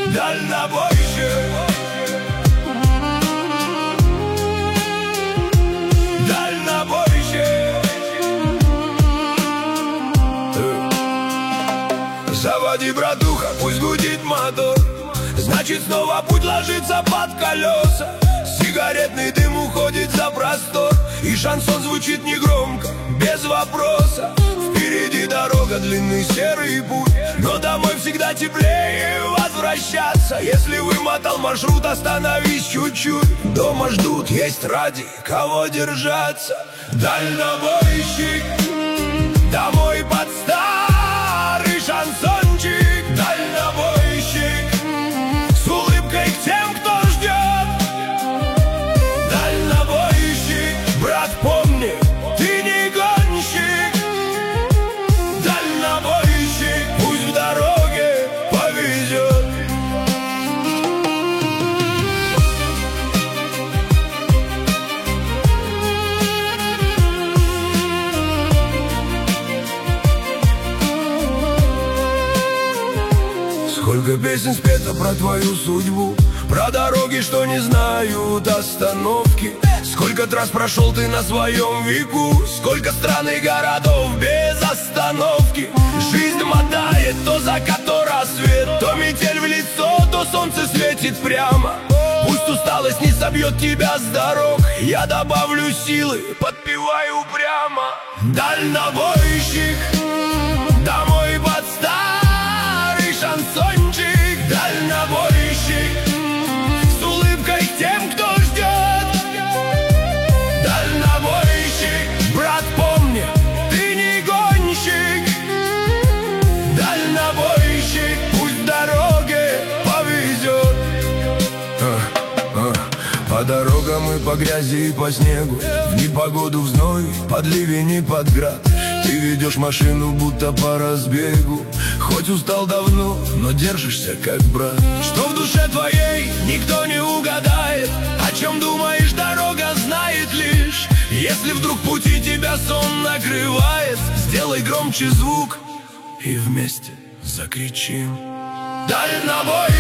Дальнобойщик, дальнобойщик. Заводи, братуха, пусть гудит мотор. Значит, снова путь ложится под колеса. Сигаретный дым уходит за простор, и шансон звучит негромко, без вопроса. Впереди дорога, длинный серый путь, но домой всегда теплее возвращаться. Если вымотал маршрут, остановись чуть-чуть. Дома ждут, есть ради кого держаться. Дальнобойщик, домой под старый шансончик. Дальнобойщик, с улыбкой к тем, кто ждет. Дальнобойщик, брат, помни, ты не гонщик. Дальнобойщик, пусть в дороге повезет. Сколько песен спето про твою судьбу, про дороги, что не знают остановки. Сколько трасс прошел ты на своем веку, сколько стран и городов без остановки. Жизнь мотает, то закат, то рассвет, то метель в лицо, то солнце светит прямо. Пусть усталость не собьет тебя с дорог, я добавлю силы, подпеваю прямо. Дальнобойщик, домой под старый шансончик. Дальнобойщик, с улыбкой к тем, кто ждет. Дальнобойщик, брат, помни, ты не гонщик. Дальнобойщик, пусть в дороге повезет. По дорогам и по грязи и по снегу, в непогоду, в зной, под ливень и под град. Ты ведешь машину будто по разбегу, хоть устал давно, но держишься как брат. Что в душе твоей никто не угадает, о чем думаешь, дорога знает лишь. Если вдруг пути тебя сон накрывает, сделай громче звук и вместе закричим. Дальнобой!